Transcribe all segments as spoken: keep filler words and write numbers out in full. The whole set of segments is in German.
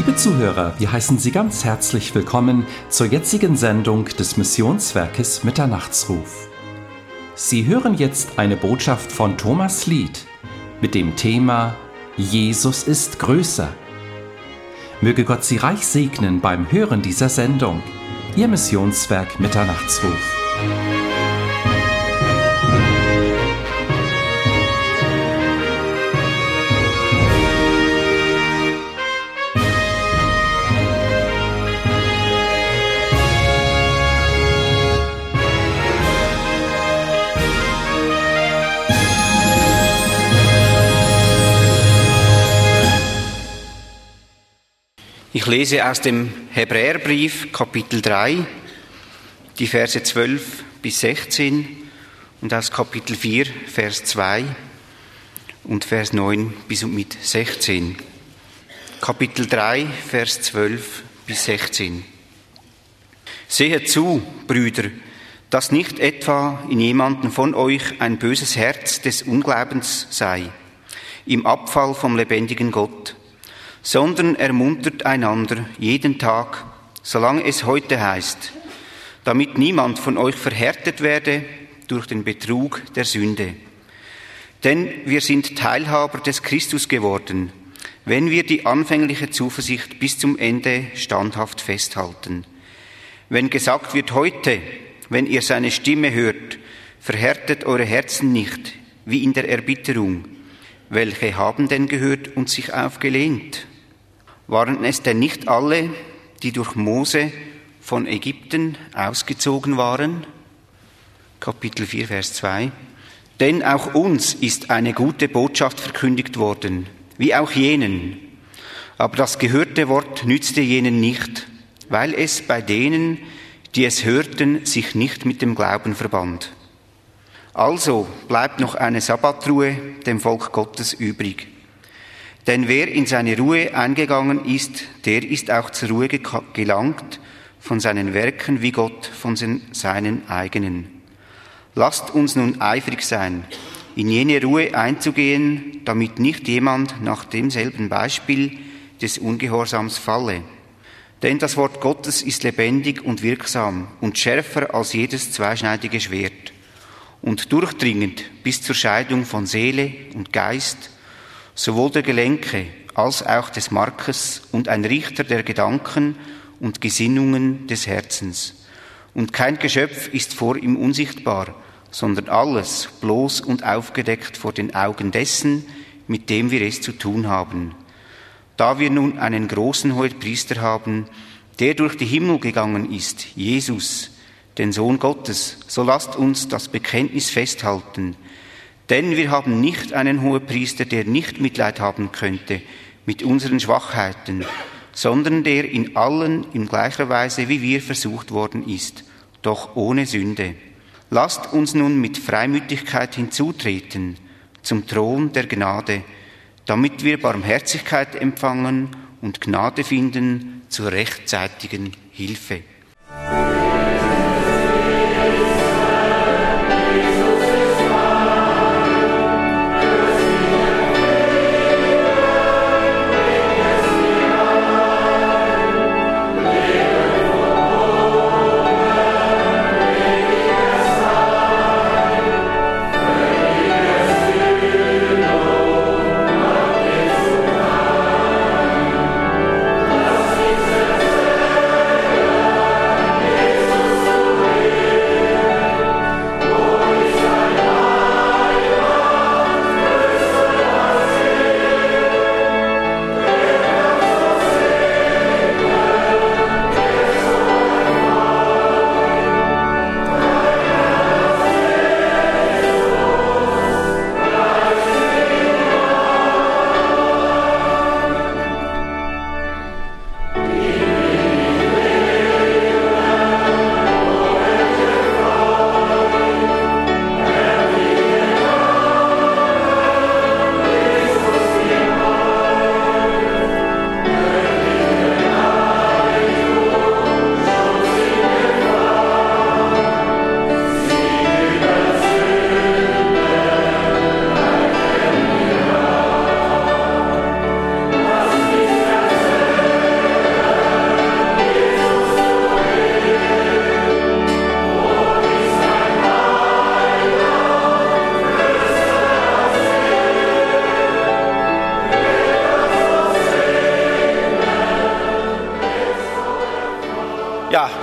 Liebe Zuhörer, wir heißen Sie ganz herzlich willkommen zur jetzigen Sendung des Missionswerkes Mitternachtsruf. Sie hören jetzt eine Botschaft von Thomas Lied mit dem Thema Jesus ist größer. Möge Gott Sie reich segnen beim Hören dieser Sendung. Ihr Missionswerk Mitternachtsruf. Ich lese aus dem Hebräerbrief, Kapitel drei, die Verse zwölf bis sechzehn und aus Kapitel vier, Vers zwei und Vers neun bis und mit sechzehn. Kapitel drei, Vers zwölf bis sechzehn. Sehet zu, Brüder, dass nicht etwa in jemandem von euch ein böses Herz des Unglaubens sei, im Abfall vom lebendigen Gott, sondern ermuntert einander jeden Tag, solange es heute heißt, damit niemand von euch verhärtet werde durch den Betrug der Sünde. Denn wir sind Teilhaber des Christus geworden, wenn wir die anfängliche Zuversicht bis zum Ende standhaft festhalten. Wenn gesagt wird heute, wenn ihr seine Stimme hört, verhärtet eure Herzen nicht, wie in der Erbitterung. Welche haben denn gehört und sich aufgelehnt? Waren es denn nicht alle, die durch Mose von Ägypten ausgezogen waren? Kapitel vier, Vers zwei. Denn auch uns ist eine gute Botschaft verkündigt worden, wie auch jenen. Aber das gehörte Wort nützte jenen nicht, weil es bei denen, die es hörten, sich nicht mit dem Glauben verband. Also bleibt noch eine Sabbatruhe dem Volk Gottes übrig. Denn wer in seine Ruhe eingegangen ist, der ist auch zur Ruhe gelangt von seinen Werken wie Gott von seinen eigenen. Lasst uns nun eifrig sein, in jene Ruhe einzugehen, damit nicht jemand nach demselben Beispiel des Ungehorsams falle. Denn das Wort Gottes ist lebendig und wirksam und schärfer als jedes zweischneidige Schwert und durchdringend bis zur Scheidung von Seele und Geist, sowohl der Gelenke als auch des Markes und ein Richter der Gedanken und Gesinnungen des Herzens. Und kein Geschöpf ist vor ihm unsichtbar, sondern alles bloß und aufgedeckt vor den Augen dessen, mit dem wir es zu tun haben. Da wir nun einen großen Hohepriester haben, der durch die Himmel gegangen ist, Jesus, den Sohn Gottes, so lasst uns das Bekenntnis festhalten. Denn wir haben nicht einen Hohepriester, der nicht Mitleid haben könnte mit unseren Schwachheiten, sondern der in allen in gleicher Weise wie wir versucht worden ist, doch ohne Sünde. Lasst uns nun mit Freimütigkeit hinzutreten zum Thron der Gnade, damit wir Barmherzigkeit empfangen und Gnade finden zur rechtzeitigen Hilfe. Love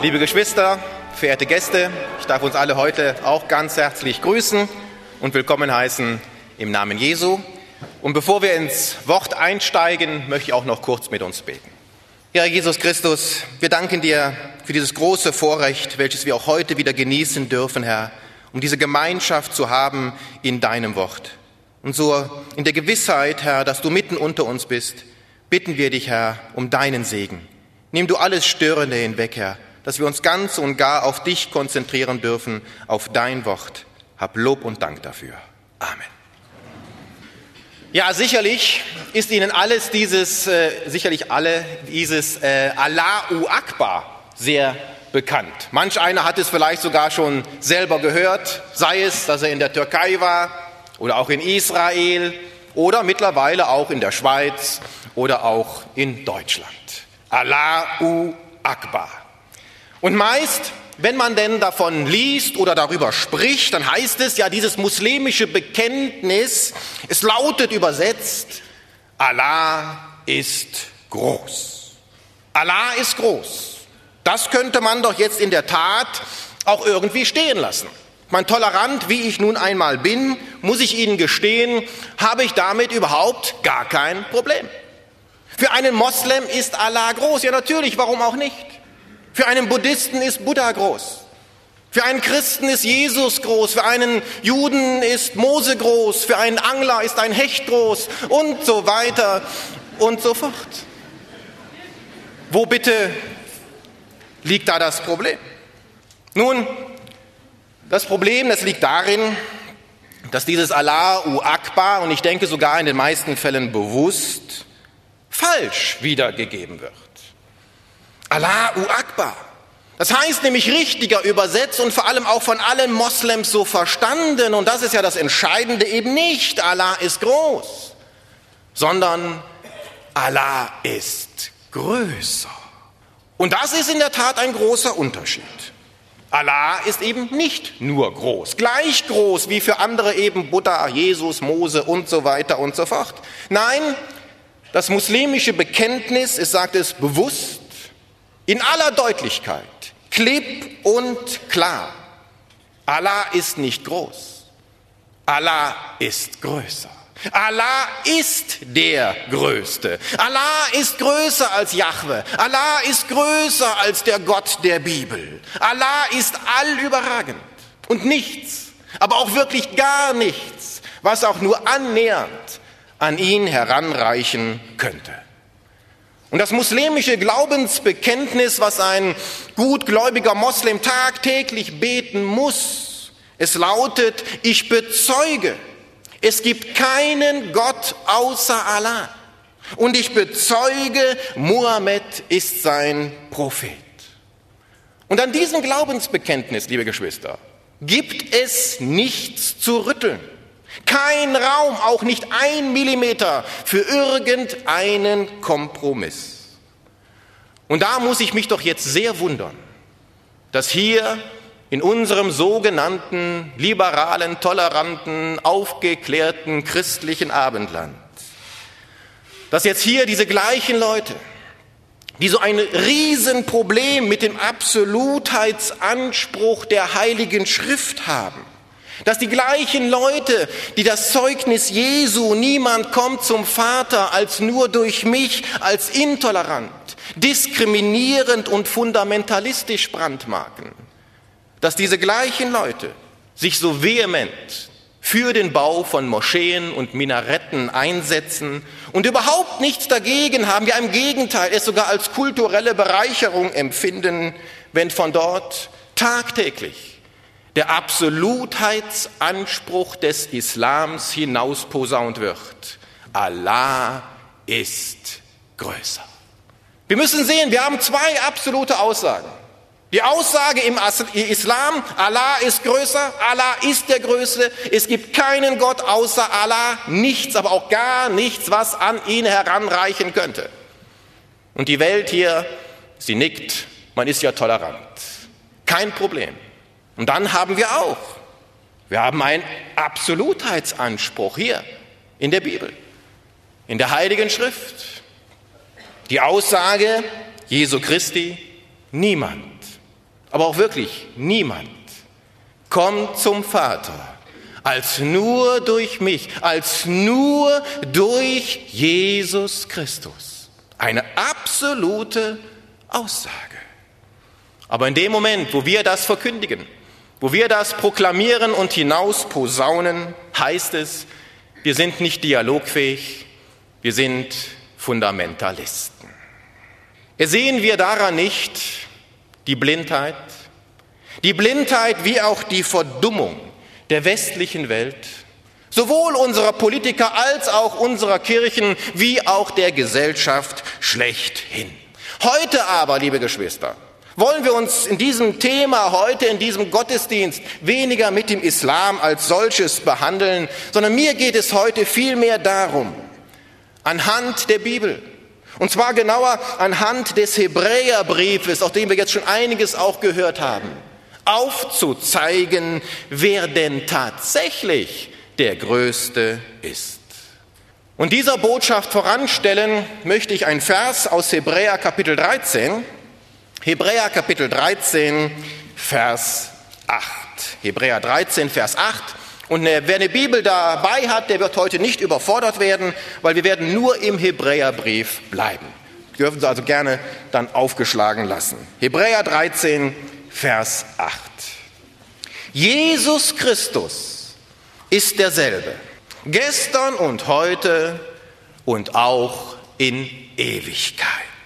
Liebe Geschwister, verehrte Gäste, ich darf uns alle heute auch ganz herzlich grüßen und willkommen heißen im Namen Jesu. Und bevor wir ins Wort einsteigen, möchte ich auch noch kurz mit uns beten. Herr Jesus Christus, wir danken dir für dieses große Vorrecht, welches wir auch heute wieder genießen dürfen, Herr, um diese Gemeinschaft zu haben in deinem Wort. Und so in der Gewissheit, Herr, dass du mitten unter uns bist, bitten wir dich, Herr, um deinen Segen. Nimm du alles Störende hinweg, Herr, dass wir uns ganz und gar auf dich konzentrieren dürfen, auf dein Wort. Hab Lob und Dank dafür. Amen. Ja, sicherlich ist Ihnen alles dieses, äh, sicherlich alle dieses äh, Allahu Akbar sehr bekannt. Manch einer hat es vielleicht sogar schon selber gehört, sei es, dass er in der Türkei war oder auch in Israel oder mittlerweile auch in der Schweiz oder auch in Deutschland. Allahu Akbar. Und meist, wenn man denn davon liest oder darüber spricht, dann heißt es ja, dieses muslimische Bekenntnis, es lautet übersetzt, Allah ist groß. Allah ist groß. Das könnte man doch jetzt in der Tat auch irgendwie stehen lassen. Mein tolerant, wie ich nun einmal bin, muss ich Ihnen gestehen, habe ich damit überhaupt gar kein Problem. Für einen Moslem ist Allah groß. Ja, natürlich, warum auch nicht? Für einen Buddhisten ist Buddha groß. Für einen Christen ist Jesus groß. Für einen Juden ist Mose groß. Für einen Angler ist ein Hecht groß. Und so weiter und so fort. Wo bitte liegt da das Problem? Nun, das Problem, das liegt darin, dass dieses Allahu Akbar, und ich denke sogar in den meisten Fällen bewusst, falsch wiedergegeben wird. Allahu Akbar. Das heißt nämlich richtiger übersetzt und vor allem auch von allen Moslems so verstanden, und das ist ja das Entscheidende, eben nicht Allah ist groß, sondern Allah ist größer. Und das ist in der Tat ein großer Unterschied. Allah ist eben nicht nur groß, gleich groß wie für andere eben Buddha, Jesus, Mose und so weiter und so fort. Nein, das muslimische Bekenntnis, es sagt es bewusst, in aller Deutlichkeit, klipp und klar, Allah ist nicht groß, Allah ist größer. Allah ist der Größte. Allah ist größer als Jahwe. Allah ist größer als der Gott der Bibel. Allah ist allüberragend. Und nichts, aber auch wirklich gar nichts, was auch nur annähernd an ihn heranreichen könnte. Und das muslimische Glaubensbekenntnis, was ein gutgläubiger Moslem tagtäglich beten muss, es lautet, ich bezeuge, es gibt keinen Gott außer Allah. Und ich bezeuge, Mohammed ist sein Prophet. Und an diesem Glaubensbekenntnis, liebe Geschwister, gibt es nichts zu rütteln. Kein Raum, auch nicht ein Millimeter für irgendeinen Kompromiss. Und da muss ich mich doch jetzt sehr wundern, dass hier in unserem sogenannten liberalen, toleranten, aufgeklärten christlichen Abendland, dass jetzt hier diese gleichen Leute, die so ein Riesenproblem mit dem Absolutheitsanspruch der Heiligen Schrift haben, dass die gleichen Leute, die das Zeugnis Jesu, niemand kommt zum Vater als nur durch mich, als intolerant, diskriminierend und fundamentalistisch brandmarken, dass diese gleichen Leute sich so vehement für den Bau von Moscheen und Minaretten einsetzen und überhaupt nichts dagegen haben, ja im Gegenteil, es sogar als kulturelle Bereicherung empfinden, wenn von dort tagtäglich der Absolutheitsanspruch des Islams hinausposaunt wird. Allah ist größer. Wir müssen sehen, wir haben zwei absolute Aussagen. Die Aussage im Islam, Allah ist größer, Allah ist der Größte, es gibt keinen Gott außer Allah, nichts, aber auch gar nichts, was an ihn heranreichen könnte. Und die Welt hier, sie nickt, man ist ja tolerant, kein Problem. Und dann haben wir auch, wir haben einen Absolutheitsanspruch hier in der Bibel, in der Heiligen Schrift. Die Aussage Jesu Christi, niemand aber auch wirklich niemand kommt zum Vater als nur durch mich, als nur durch Jesus Christus. Eine absolute Aussage. Aber in dem Moment, wo wir das verkündigen, wo wir das proklamieren und hinausposaunen, heißt es, wir sind nicht dialogfähig, wir sind Fundamentalisten. Ersehen wir daran nicht die Blindheit, die Blindheit wie auch die Verdummung der westlichen Welt, sowohl unserer Politiker als auch unserer Kirchen wie auch der Gesellschaft schlechthin. Heute aber, liebe Geschwister, wollen wir uns in diesem Thema heute, in diesem Gottesdienst, weniger mit dem Islam als solches behandeln, sondern mir geht es heute vielmehr darum, anhand der Bibel, und zwar genauer anhand des Hebräerbriefes, aus dem wir jetzt schon einiges auch gehört haben, aufzuzeigen, wer denn tatsächlich der Größte ist. Und dieser Botschaft voranstellen möchte ich einen Vers aus Hebräer Kapitel dreizehn, Hebräer Kapitel dreizehn, Vers acht. Hebräer dreizehn, Vers acht. Und wer eine Bibel dabei hat, der wird heute nicht überfordert werden, weil wir werden nur im Hebräerbrief bleiben. Wir dürfen Sie also gerne dann aufgeschlagen lassen. Hebräer dreizehn, Vers acht. Jesus Christus ist derselbe, gestern und heute und auch in Ewigkeit.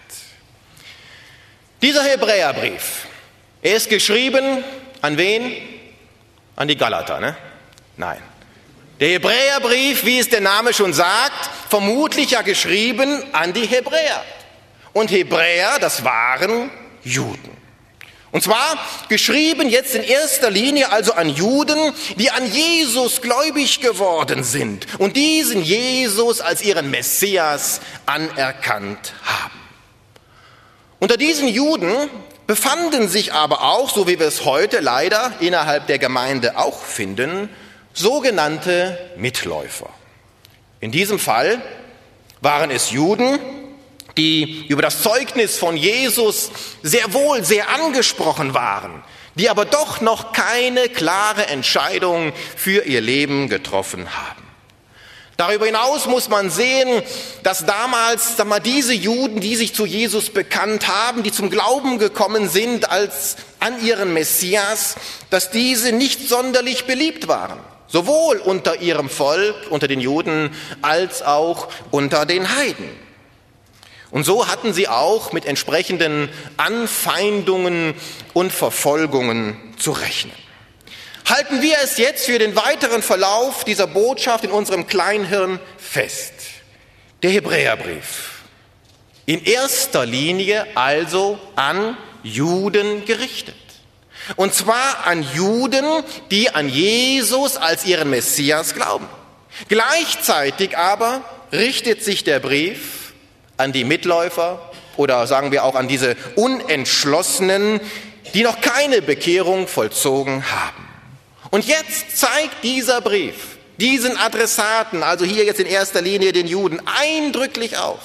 Dieser Hebräerbrief, er ist geschrieben an wen? An die Galater, ne? Nein. Der Hebräerbrief, wie es der Name schon sagt, vermutlich ja geschrieben an die Hebräer. Und Hebräer, das waren Juden. Und zwar geschrieben jetzt in erster Linie also an Juden, die an Jesus gläubig geworden sind und diesen Jesus als ihren Messias anerkannt haben. Unter diesen Juden befanden sich aber auch, so wie wir es heute leider innerhalb der Gemeinde auch finden, sogenannte Mitläufer. In diesem Fall waren es Juden, die über das Zeugnis von Jesus sehr wohl sehr angesprochen waren, die aber doch noch keine klare Entscheidung für ihr Leben getroffen haben. Darüber hinaus muss man sehen, dass damals sag mal, diese Juden, die sich zu Jesus bekannt haben, die zum Glauben gekommen sind als an ihren Messias, dass diese nicht sonderlich beliebt waren. Sowohl unter ihrem Volk, unter den Juden, als auch unter den Heiden. Und so hatten sie auch mit entsprechenden Anfeindungen und Verfolgungen zu rechnen. Halten wir es jetzt für den weiteren Verlauf dieser Botschaft in unserem Kleinhirn fest. Der Hebräerbrief. In erster Linie also an Juden gerichtet. Und zwar an Juden, die an Jesus als ihren Messias glauben. Gleichzeitig aber richtet sich der Brief an die Mitläufer oder sagen wir auch an diese Unentschlossenen, die noch keine Bekehrung vollzogen haben. Und jetzt zeigt dieser Brief diesen Adressaten, also hier jetzt in erster Linie den Juden, eindrücklich auf: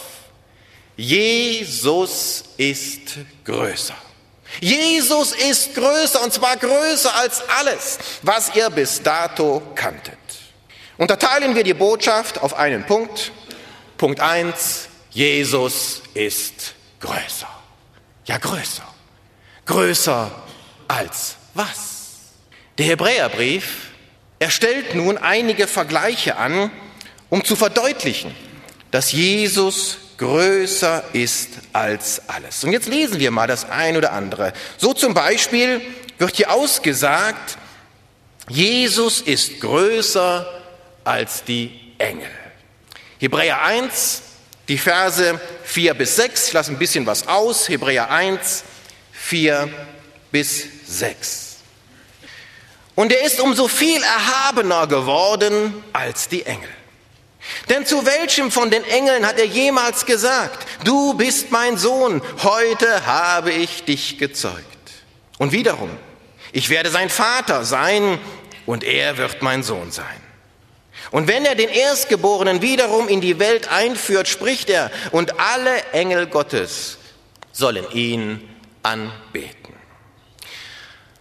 Jesus ist größer. Jesus ist größer, und zwar größer als alles, was ihr bis dato kanntet. Unterteilen wir die Botschaft auf einen Punkt. Punkt eins, Jesus ist größer. Ja, größer. Größer als was? Der Hebräerbrief, er stellt nun einige Vergleiche an, um zu verdeutlichen, dass Jesus größer ist als alles. Und jetzt lesen wir mal das ein oder andere. So zum Beispiel wird hier ausgesagt, Jesus ist größer als die Engel. Hebräer eins, die Verse vier bis sechs, ich lasse ein bisschen was aus, Hebräer eins, vier bis sechs. Und er ist umso viel erhabener geworden als die Engel. Denn zu welchem von den Engeln hat er jemals gesagt: Du bist mein Sohn, heute habe ich dich gezeugt. Und wiederum, ich werde sein Vater sein und er wird mein Sohn sein. Und wenn er den Erstgeborenen wiederum in die Welt einführt, spricht er, und alle Engel Gottes sollen ihn anbeten.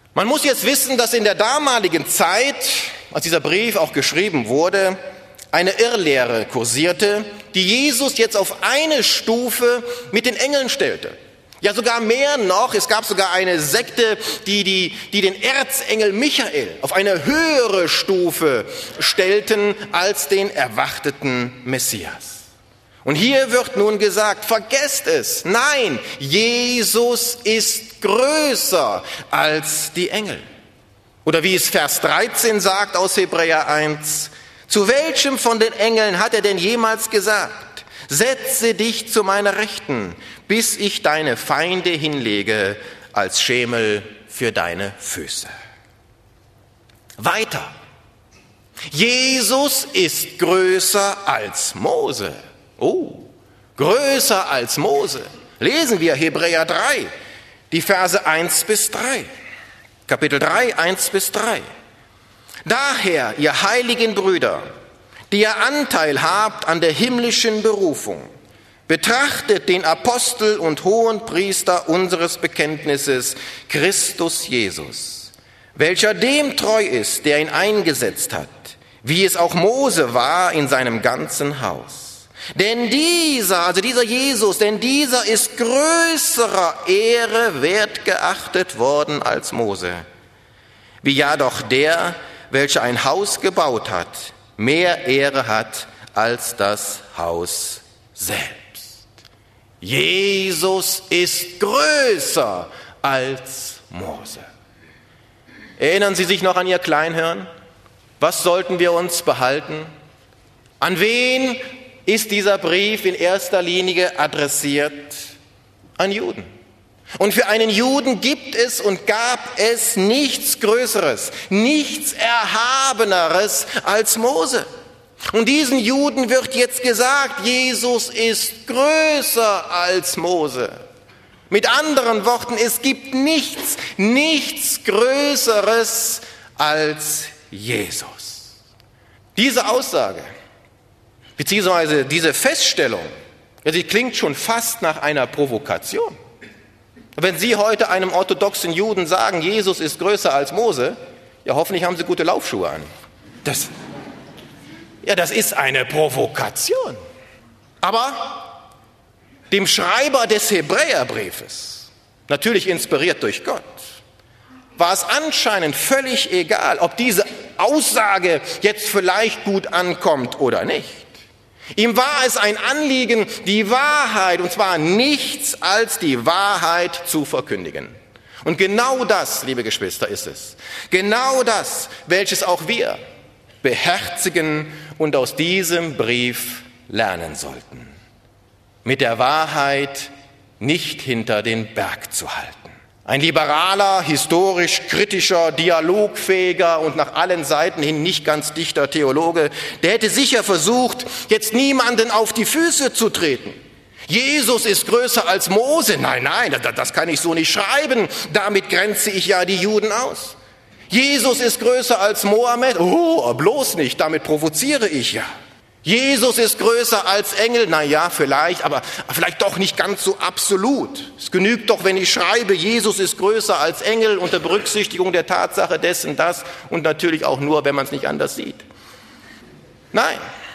Man muss jetzt wissen, dass in der damaligen Zeit, als dieser Brief auch geschrieben wurde, eine Irrlehre kursierte, die Jesus jetzt auf eine Stufe mit den Engeln stellte. Ja, sogar mehr noch, es gab sogar eine Sekte, die, die, die den Erzengel Michael auf eine höhere Stufe stellten als den erwarteten Messias. Und hier wird nun gesagt, vergesst es, nein, Jesus ist größer als die Engel. Oder wie es Vers dreizehn sagt aus Hebräer eins, zu welchem von den Engeln hat er denn jemals gesagt, setze dich zu meiner Rechten, bis ich deine Feinde hinlege als Schemel für deine Füße. Weiter, Jesus ist größer als Mose. Oh, größer als Mose. Lesen wir Hebräer drei, die Verse eins bis drei. Kapitel drei, eins bis drei. Daher, ihr heiligen Brüder, die ihr Anteil habt an der himmlischen Berufung, betrachtet den Apostel und Hohenpriester unseres Bekenntnisses, Christus Jesus, welcher dem treu ist, der ihn eingesetzt hat, wie es auch Mose war in seinem ganzen Haus. Denn dieser, also dieser Jesus, denn dieser ist größerer Ehre wert geachtet worden als Mose. Wie ja doch der, welcher ein Haus gebaut hat, mehr Ehre hat als das Haus selbst. Jesus ist größer als Mose. Erinnern Sie sich noch an Ihr Kleinhirn? Was sollten wir uns behalten? An wen ist dieser Brief in erster Linie adressiert? An Juden. Und für einen Juden gibt es und gab es nichts Größeres, nichts Erhabeneres als Mose. Und diesen Juden wird jetzt gesagt, Jesus ist größer als Mose. Mit anderen Worten, es gibt nichts, nichts Größeres als Jesus. Diese Aussage, beziehungsweise diese Feststellung, ja, sie klingt schon fast nach einer Provokation. Wenn Sie heute einem orthodoxen Juden sagen, Jesus ist größer als Mose, ja, hoffentlich haben Sie gute Laufschuhe an. Das, ja, das ist eine Provokation. Aber dem Schreiber des Hebräerbriefes, natürlich inspiriert durch Gott, war es anscheinend völlig egal, ob diese Aussage jetzt vielleicht gut ankommt oder nicht. Ihm war es ein Anliegen, die Wahrheit, und zwar nichts als die Wahrheit zu verkündigen. Und genau das, liebe Geschwister, ist es. Genau das, welches auch wir beherzigen und aus diesem Brief lernen sollten. Mit der Wahrheit nicht hinter den Berg zu halten. Ein liberaler, historisch kritischer, dialogfähiger und nach allen Seiten hin nicht ganz dichter Theologe, der hätte sicher versucht, jetzt niemanden auf die Füße zu treten. Jesus ist größer als Mose. Nein, nein, das kann ich so nicht schreiben. Damit grenze ich ja die Juden aus. Jesus ist größer als Mohammed. Oh, bloß nicht, damit provoziere ich ja. Jesus ist größer als Engel, na ja, vielleicht, aber vielleicht doch nicht ganz so absolut. Es genügt doch, wenn ich schreibe, Jesus ist größer als Engel unter Berücksichtigung der Tatsache dessen, das und natürlich auch nur, wenn man es nicht anders sieht. Nein,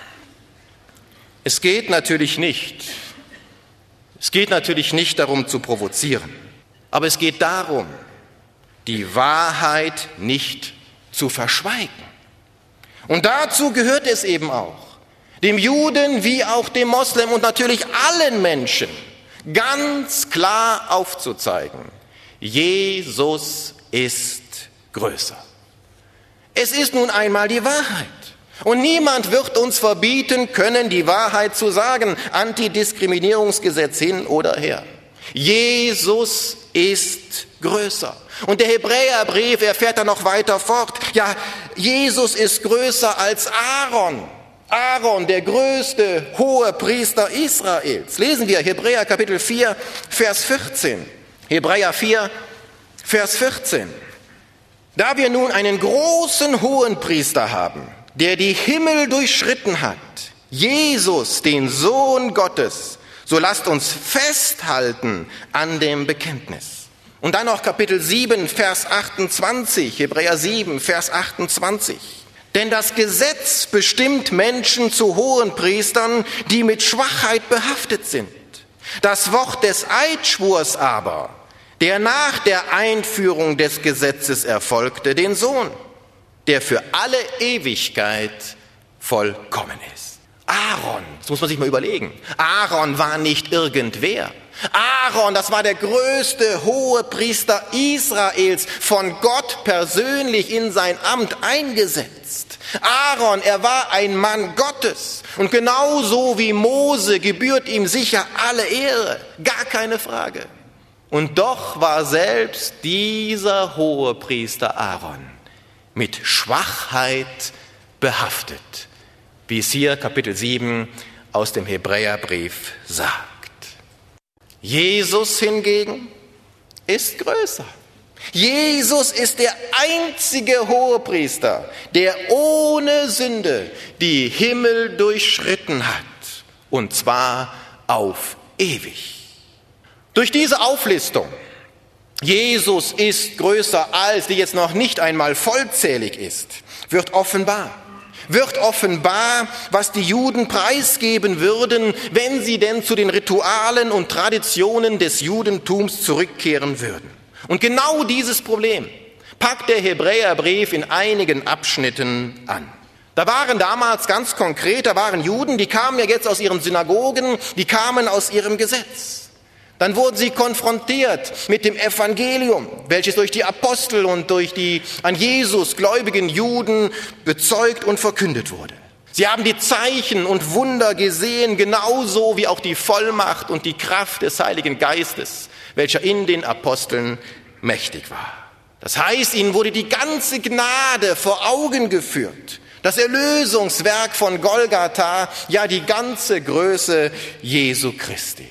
es geht natürlich nicht. Es geht natürlich nicht darum zu provozieren, aber es geht darum, die Wahrheit nicht zu verschweigen. Und dazu gehört es eben auch, dem Juden wie auch dem Moslem und natürlich allen Menschen ganz klar aufzuzeigen, Jesus ist größer. Es ist nun einmal die Wahrheit. Und niemand wird uns verbieten können, die Wahrheit zu sagen, Antidiskriminierungsgesetz hin oder her. Jesus ist größer. Und der Hebräerbrief, er fährt dann noch weiter fort. Ja, Jesus ist größer als Aaron. Aaron, der größte hohe Priester Israels. Lesen wir Hebräer Kapitel vier, Vers vierzehn. Hebräer vier, Vers vierzehn. Da wir nun einen großen hohen Priester haben, der die Himmel durchschritten hat, Jesus, den Sohn Gottes, so lasst uns festhalten an dem Bekenntnis. Und dann noch Kapitel sieben, Vers achtundzwanzig, Hebräer sieben, Vers achtundzwanzig. Denn das Gesetz bestimmt Menschen zu Hohenpriestern, die mit Schwachheit behaftet sind. Das Wort des Eidschwurs aber, der nach der Einführung des Gesetzes erfolgte, den Sohn, der für alle Ewigkeit vollkommen ist. Aaron, das muss man sich mal überlegen. Aaron war nicht irgendwer. Aaron, das war der größte Hohepriester Israels, von Gott persönlich in sein Amt eingesetzt. Aaron, er war ein Mann Gottes. Und genauso wie Mose gebührt ihm sicher alle Ehre, gar keine Frage. Und doch war selbst dieser Hohepriester Aaron mit Schwachheit behaftet, wie es hier Kapitel sieben aus dem Hebräerbrief sagt. Jesus hingegen ist größer. Jesus ist der einzige Hohepriester, der ohne Sünde die Himmel durchschritten hat, und zwar auf ewig. Durch diese Auflistung, Jesus ist größer als, die jetzt noch nicht einmal vollzählig ist, wird offenbar, wird offenbar, was die Juden preisgeben würden, wenn sie denn zu den Ritualen und Traditionen des Judentums zurückkehren würden. Und genau dieses Problem packt der Hebräerbrief in einigen Abschnitten an. Da waren damals ganz konkret, da waren Juden, die kamen ja jetzt aus ihren Synagogen, die kamen aus ihrem Gesetz. Dann wurden sie konfrontiert mit dem Evangelium, welches durch die Apostel und durch die an Jesus gläubigen Juden bezeugt und verkündet wurde. Sie haben die Zeichen und Wunder gesehen, genauso wie auch die Vollmacht und die Kraft des Heiligen Geistes, welcher in den Aposteln mächtig war. Das heißt, ihnen wurde die ganze Gnade vor Augen geführt. Das Erlösungswerk von Golgatha, ja die ganze Größe Jesu Christi.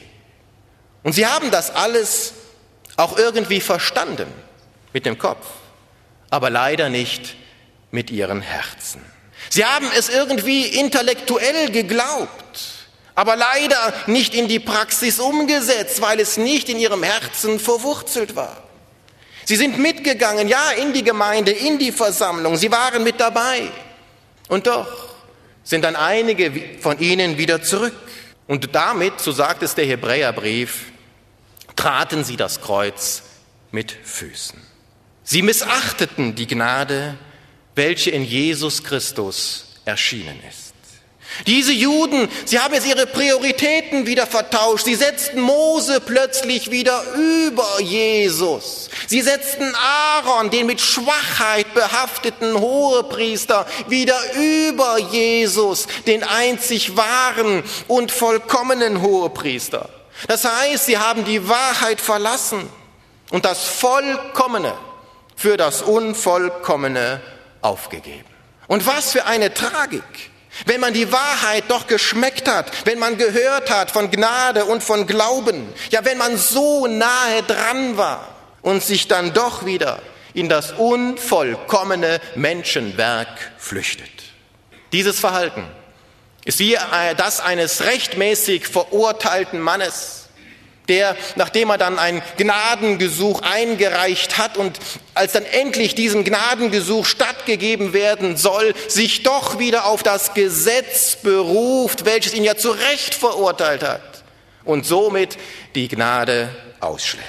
Und sie haben das alles auch irgendwie verstanden mit dem Kopf, aber leider nicht mit ihren Herzen. Sie haben es irgendwie intellektuell geglaubt, aber leider nicht in die Praxis umgesetzt, weil es nicht in ihrem Herzen verwurzelt war. Sie sind mitgegangen, ja, in die Gemeinde, in die Versammlung, sie waren mit dabei. Und doch sind dann einige von ihnen wieder zurück. Und damit, so sagt es der Hebräerbrief, traten sie das Kreuz mit Füßen. Sie missachteten die Gnade, welche in Jesus Christus erschienen ist. Diese Juden, sie haben jetzt ihre Prioritäten wieder vertauscht. Sie setzten Mose plötzlich wieder über Jesus. Sie setzten Aaron, den mit Schwachheit behafteten Hohepriester, wieder über Jesus, den einzig wahren und vollkommenen Hohepriester. Das heißt, sie haben die Wahrheit verlassen und das Vollkommene für das Unvollkommene aufgegeben. Und was für eine Tragik, wenn man die Wahrheit doch geschmeckt hat, wenn man gehört hat von Gnade und von Glauben, ja, wenn man so nahe dran war und sich dann doch wieder in das unvollkommene Menschenwerk flüchtet. Dieses Verhalten ist wie das eines rechtmäßig verurteilten Mannes, der, nachdem er dann ein Gnadengesuch eingereicht hat und als dann endlich diesem Gnadengesuch stattgegeben werden soll, sich doch wieder auf das Gesetz beruft, welches ihn ja zu Recht verurteilt hat und somit die Gnade ausschlägt.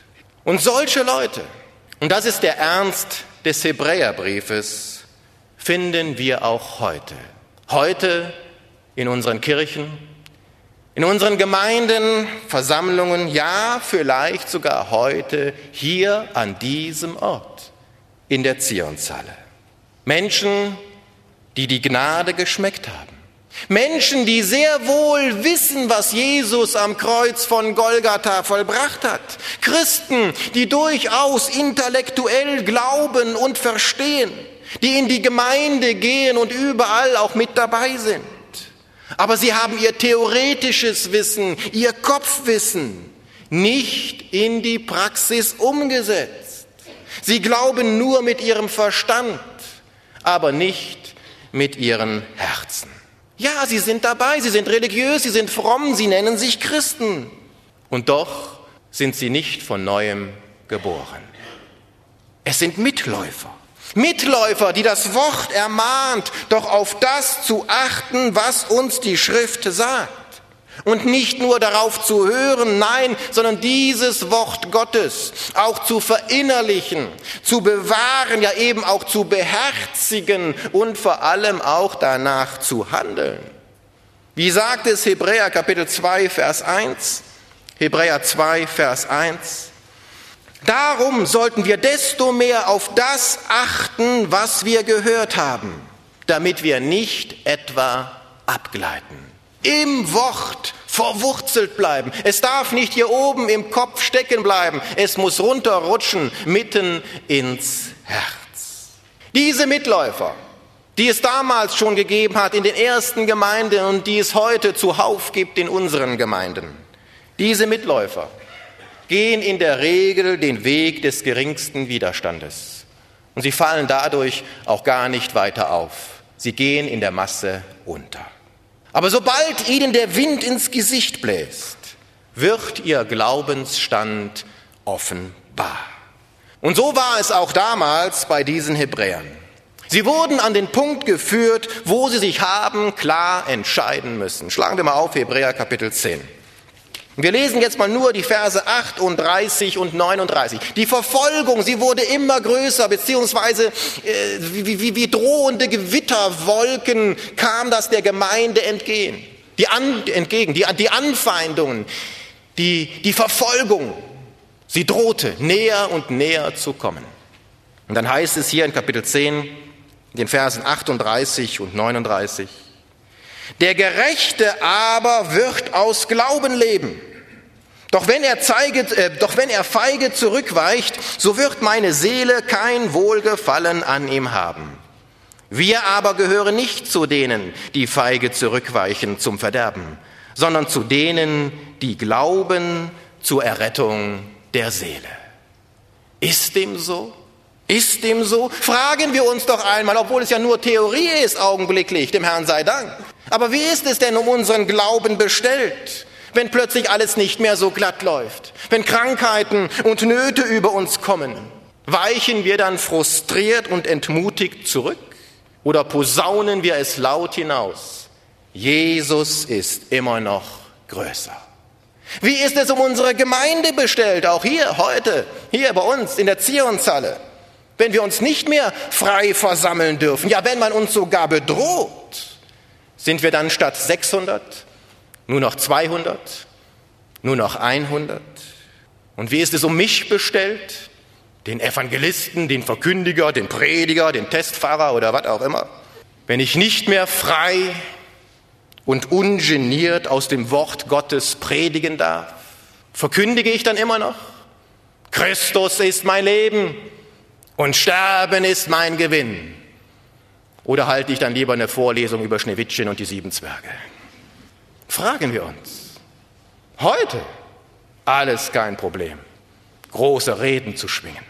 Und solche Leute, und das ist der Ernst des Hebräerbriefes, finden wir auch heute. Heute in unseren Kirchen, in unseren Gemeinden, Versammlungen, ja, vielleicht sogar heute hier an diesem Ort, in der Zionshalle. Menschen, die die Gnade geschmeckt haben. Menschen, die sehr wohl wissen, was Jesus am Kreuz von Golgatha vollbracht hat. Christen, die durchaus intellektuell glauben und verstehen, die in die Gemeinde gehen und überall auch mit dabei sind. Aber sie haben ihr theoretisches Wissen, ihr Kopfwissen nicht in die Praxis umgesetzt. Sie glauben nur mit ihrem Verstand, aber nicht mit ihren Herzen. Ja, sie sind dabei, sie sind religiös, sie sind fromm, sie nennen sich Christen. Und doch sind sie nicht von Neuem geboren. Es sind Mitläufer. Mitläufer, die das Wort ermahnt, doch auf das zu achten, was uns die Schrift sagt. Und nicht nur darauf zu hören, nein, sondern dieses Wort Gottes auch zu verinnerlichen, zu bewahren, ja eben auch zu beherzigen und vor allem auch danach zu handeln. Wie sagt es Hebräer Kapitel zwei, Vers eins? Hebräer zwei, Vers eins. Darum sollten wir desto mehr auf das achten, was wir gehört haben, damit wir nicht etwa abgleiten. Im Wort verwurzelt bleiben. Es darf nicht hier oben im Kopf stecken bleiben. Es muss runterrutschen mitten ins Herz. Diese Mitläufer, die es damals schon gegeben hat in den ersten Gemeinden und die es heute zuhauf gibt in unseren Gemeinden, diese Mitläufer gehen in der Regel den Weg des geringsten Widerstandes. Und sie fallen dadurch auch gar nicht weiter auf. Sie gehen in der Masse unter. Aber sobald ihnen der Wind ins Gesicht bläst, wird ihr Glaubensstand offenbar. Und so war es auch damals bei diesen Hebräern. Sie wurden an den Punkt geführt, wo sie sich haben klar entscheiden müssen. Schlagen wir mal auf, Hebräer Kapitel zehn. Wir lesen jetzt mal nur die Verse achtunddreißig und neununddreißig. Die Verfolgung, sie wurde immer größer, beziehungsweise äh, wie, wie, wie drohende Gewitterwolken kam das der Gemeinde entgegen. Die, an, entgegen, die, die Anfeindungen, die, die Verfolgung, sie drohte näher und näher zu kommen. Und dann heißt es hier in Kapitel zehn, in den Versen achtunddreißig und neununddreißig, der Gerechte aber wird aus Glauben leben. Doch wenn er zeige, äh, doch wenn er feige zurückweicht, so wird meine Seele kein Wohlgefallen an ihm haben. Wir aber gehören nicht zu denen, die feige zurückweichen zum Verderben, sondern zu denen, die glauben zur Errettung der Seele. Ist dem so? Ist dem so? Fragen wir uns doch einmal, obwohl es ja nur Theorie ist, augenblicklich, dem Herrn sei Dank. Aber wie ist es denn um unseren Glauben bestellt, wenn plötzlich alles nicht mehr so glatt läuft? Wenn Krankheiten und Nöte über uns kommen, weichen wir dann frustriert und entmutigt zurück? Oder posaunen wir es laut hinaus? Jesus ist immer noch größer. Wie ist es um unsere Gemeinde bestellt, auch hier, heute, hier bei uns in der Zionshalle? Wenn wir uns nicht mehr frei versammeln dürfen, ja, wenn man uns sogar bedroht, sind wir dann statt sechshundert nur noch zweihundert, nur noch hundert? Und wie ist es um mich bestellt? Den Evangelisten, den Verkündiger, den Prediger, den Testpfarrer oder was auch immer. Wenn ich nicht mehr frei und ungeniert aus dem Wort Gottes predigen darf, verkündige ich dann immer noch? Christus ist mein Leben und Sterben ist mein Gewinn. Oder halte ich dann lieber eine Vorlesung über Schneewittchen und die sieben Zwerge? Fragen wir uns. Heute alles kein Problem, große Reden zu schwingen.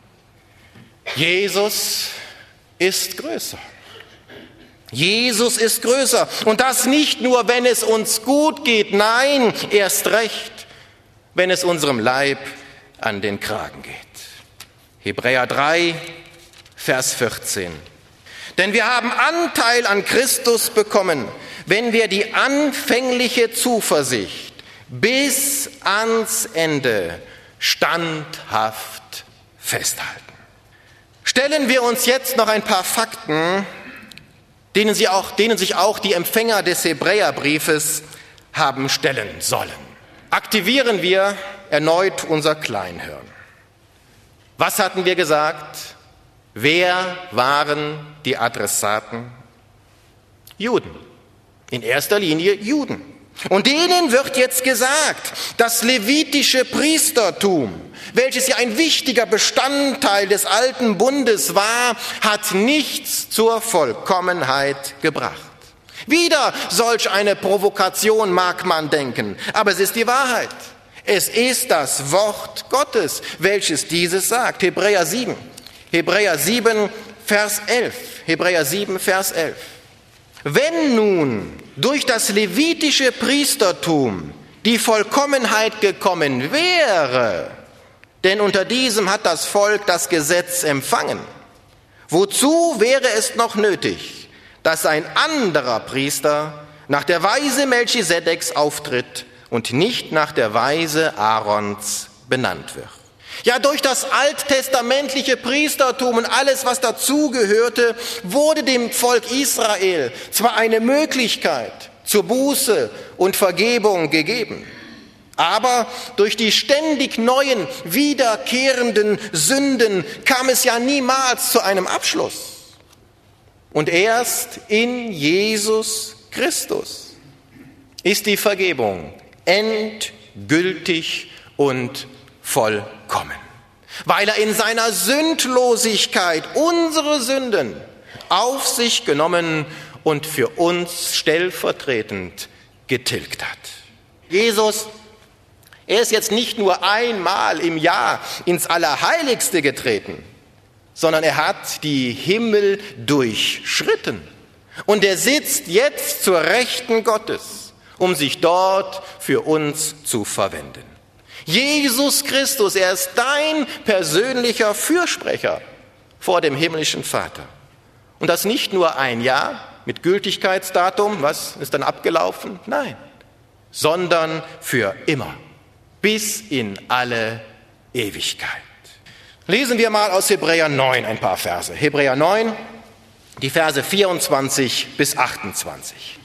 Jesus ist größer. Jesus ist größer. Und das nicht nur, wenn es uns gut geht, nein, erst recht, wenn es unserem Leib an den Kragen geht. Hebräer drei, Vers vierzehn. Denn wir haben Anteil an Christus bekommen, wenn wir die anfängliche Zuversicht bis ans Ende standhaft festhalten. Stellen wir uns jetzt noch ein paar Fakten, denen, sie auch, denen sich auch die Empfänger des Hebräerbriefes haben stellen sollen. Aktivieren wir erneut unser Kleinhirn. Was hatten wir gesagt? Wer waren die Adressaten? Juden. In erster Linie Juden. Und denen wird jetzt gesagt, das levitische Priestertum, welches ja ein wichtiger Bestandteil des alten Bundes war, hat nichts zur Vollkommenheit gebracht. Wieder solch eine Provokation mag man denken, aber es ist die Wahrheit. Es ist das Wort Gottes, welches dieses sagt. Hebräer sieben, Hebräer sieben, Vers elf. Hebräer sieben, Vers elf. Wenn nun durch das levitische Priestertum die Vollkommenheit gekommen wäre, denn unter diesem hat das Volk das Gesetz empfangen. Wozu wäre es noch nötig, dass ein anderer Priester nach der Weise Melchisedeks auftritt und nicht nach der Weise Aarons benannt wird? Ja, durch das alttestamentliche Priestertum und alles, was dazugehörte, wurde dem Volk Israel zwar eine Möglichkeit zur Buße und Vergebung gegeben, aber durch die ständig neuen, wiederkehrenden Sünden kam es ja niemals zu einem Abschluss. Und erst in Jesus Christus ist die Vergebung endgültig und vollkommen, weil er in seiner Sündlosigkeit unsere Sünden auf sich genommen und für uns stellvertretend getilgt hat. Jesus, er ist jetzt nicht nur einmal im Jahr ins Allerheiligste getreten, sondern er hat die Himmel durchschritten und er sitzt jetzt zur Rechten Gottes, um sich dort für uns zu verwenden. Jesus Christus, er ist dein persönlicher Fürsprecher vor dem himmlischen Vater. Und das nicht nur ein Jahr mit Gültigkeitsdatum, was ist dann abgelaufen? Nein, sondern für immer, bis in alle Ewigkeit. Lesen wir mal aus Hebräer neun ein paar Verse. Hebräer neun, die Verse vierundzwanzig bis achtundzwanzig.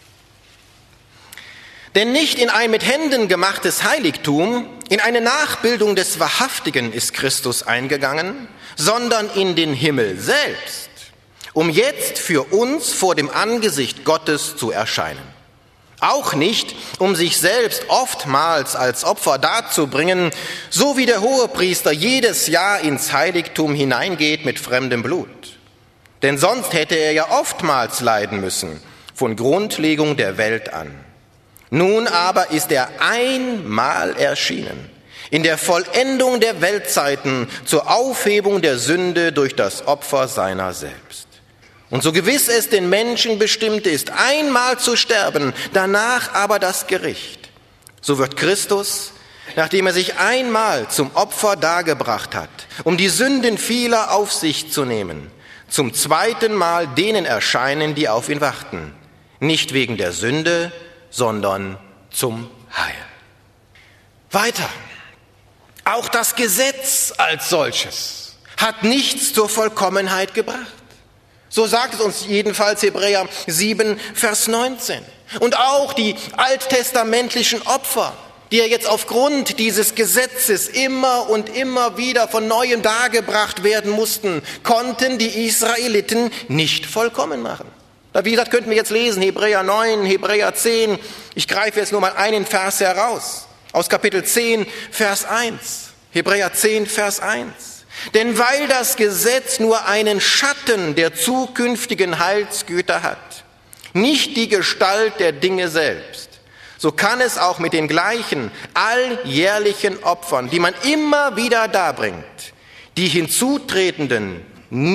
Denn nicht in ein mit Händen gemachtes Heiligtum, in eine Nachbildung des Wahrhaftigen ist Christus eingegangen, sondern in den Himmel selbst, um jetzt für uns vor dem Angesicht Gottes zu erscheinen. Auch nicht, um sich selbst oftmals als Opfer darzubringen, so wie der Hohepriester jedes Jahr ins Heiligtum hineingeht mit fremdem Blut. Denn sonst hätte er ja oftmals leiden müssen, von Grundlegung der Welt an. Nun aber ist er einmal erschienen, in der Vollendung der Weltzeiten zur Aufhebung der Sünde durch das Opfer seiner selbst. Und so gewiss es den Menschen bestimmt ist, einmal zu sterben, danach aber das Gericht, so wird Christus, nachdem er sich einmal zum Opfer dargebracht hat, um die Sünden vieler auf sich zu nehmen, zum zweiten Mal denen erscheinen, die auf ihn warten, nicht wegen der Sünde, sondern zum Heil. Weiter. Auch das Gesetz als solches hat nichts zur Vollkommenheit gebracht. So sagt es uns jedenfalls Hebräer sieben, Vers neunzehn. Und auch die alttestamentlichen Opfer, die ja jetzt aufgrund dieses Gesetzes immer und immer wieder von Neuem dargebracht werden mussten, konnten die Israeliten nicht vollkommen machen. Wie gesagt, könnten wir jetzt lesen, Hebräer neun, Hebräer zehn. Ich greife jetzt nur mal einen Vers heraus, aus Kapitel zehn, Vers eins. Hebräer zehn, Vers eins. Denn weil das Gesetz nur einen Schatten der zukünftigen Heilsgüter hat, nicht die Gestalt der Dinge selbst, so kann es auch mit den gleichen alljährlichen Opfern, die man immer wieder darbringt, die Hinzutretenden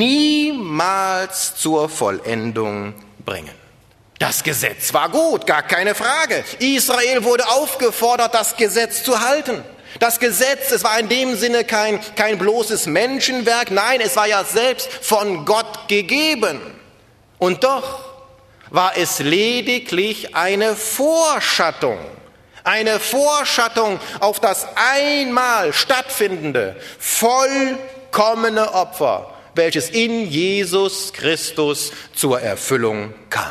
niemals zur Vollendung bringen. Das Gesetz war gut, gar keine Frage. Israel wurde aufgefordert, das Gesetz zu halten. Das Gesetz, es war in dem Sinne kein, kein bloßes Menschenwerk, nein, es war ja selbst von Gott gegeben. Und doch war es lediglich eine Vorschattung, eine Vorschattung auf das einmal stattfindende, vollkommene Opfer, welches in Jesus Christus zur Erfüllung kam.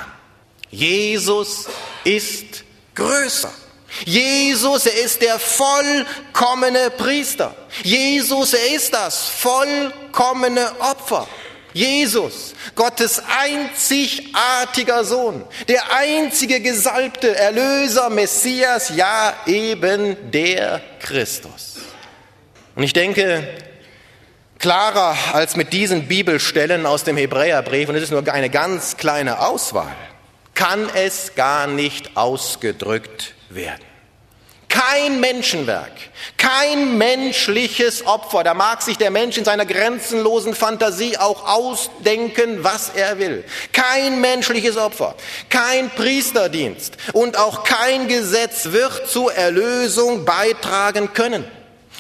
Jesus ist größer. Jesus, er ist der vollkommene Priester. Jesus, er ist das vollkommene Opfer. Jesus, Gottes einzigartiger Sohn, der einzige gesalbte Erlöser, Messias, ja eben der Christus. Und ich denke, klarer als mit diesen Bibelstellen aus dem Hebräerbrief, und es ist nur eine ganz kleine Auswahl, kann es gar nicht ausgedrückt werden. Kein Menschenwerk, kein menschliches Opfer, da mag sich der Mensch in seiner grenzenlosen Fantasie auch ausdenken, was er will. Kein menschliches Opfer, kein Priesterdienst und auch kein Gesetz wird zur Erlösung beitragen können.